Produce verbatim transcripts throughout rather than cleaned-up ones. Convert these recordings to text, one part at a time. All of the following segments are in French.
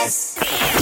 S.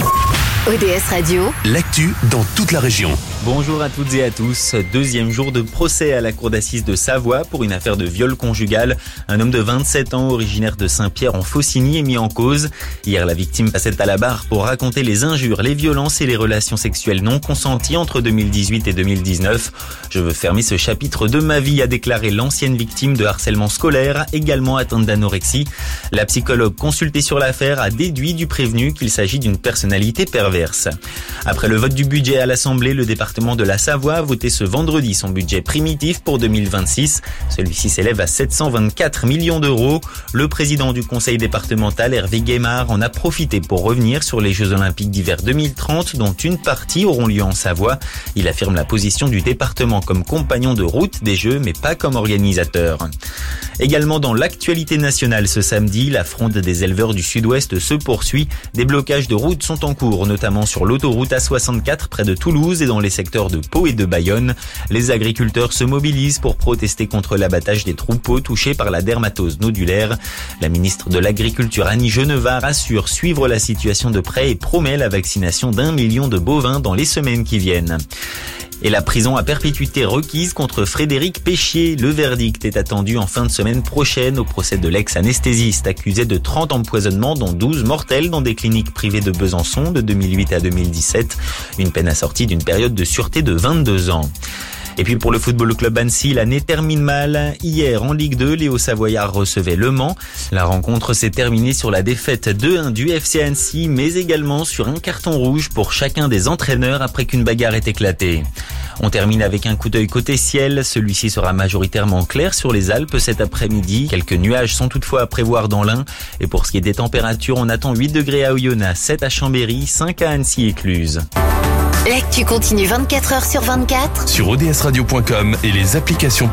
O D S Radio, l'actu dans toute la région. Bonjour à toutes et à tous. Deuxième jour de procès à la cour d'assises de Savoie pour une affaire de viol conjugal. Un homme de vingt-sept ans, originaire de Saint-Pierre-en-Faucigny, est mis en cause. Hier, la victime passait à la barre pour raconter les injures, les violences et les relations sexuelles non consenties entre deux mille dix-huit et deux mille dix-neuf. Je veux fermer ce chapitre de ma vie, a déclaré l'ancienne victime de harcèlement scolaire, également atteinte d'anorexie. La psychologue consultée sur l'affaire a déduit du prévenu qu'il s'agit d'une personnalité perverse. Après le vote du budget à l'Assemblée, le département de la Savoie a voté ce vendredi son budget primitif pour deux mille vingt-six. Celui-ci s'élève à sept cent vingt-quatre millions d'euros. Le président du conseil départemental, Hervé Guémard, en a profité pour revenir sur les Jeux Olympiques d'hiver deux mille trente, dont une partie auront lieu en Savoie. Il affirme la position du département comme compagnon de route des Jeux, mais pas comme organisateur. Également dans l'actualité nationale ce samedi, la fronde des éleveurs du sud-ouest se poursuit. Des blocages de routes sont en cours, notamment sur l'autoroute A soixante-quatre près de Toulouse et dans les secteurs de Pau et de Bayonne. Les agriculteurs se mobilisent pour protester contre l'abattage des troupeaux touchés par la dermatose nodulaire. La ministre de l'Agriculture Annie Genevard assure suivre la situation de près et promet la vaccination d'un million de bovins dans les semaines qui viennent. Et la prison à perpétuité requise contre Frédéric Péchier. Le verdict est attendu en fin de semaine prochaine au procès de l'ex-anesthésiste accusé de trente empoisonnements dont douze mortels dans des cliniques privées de Besançon de deux mille huit à deux mille dix-sept. Une peine assortie d'une période de sûreté de vingt-deux ans. Et puis pour le Football Club Annecy, l'année termine mal. Hier, en Ligue deux, les Hauts-Savoyards recevaient Le Mans. La rencontre s'est terminée sur la défaite deux un du F C Annecy, mais également sur un carton rouge pour chacun des entraîneurs après qu'une bagarre ait éclaté. On termine avec un coup d'œil côté ciel. Celui-ci sera majoritairement clair sur les Alpes cet après-midi. Quelques nuages sont toutefois à prévoir dans l'Ain. Et pour ce qui est des températures, on attend huit degrés à Oyonnax, sept à Chambéry, cinq à Annecy et Cluse. l'actu continue vingt-quatre heures sur vingt-quatre Sur O D S radio point com et les applications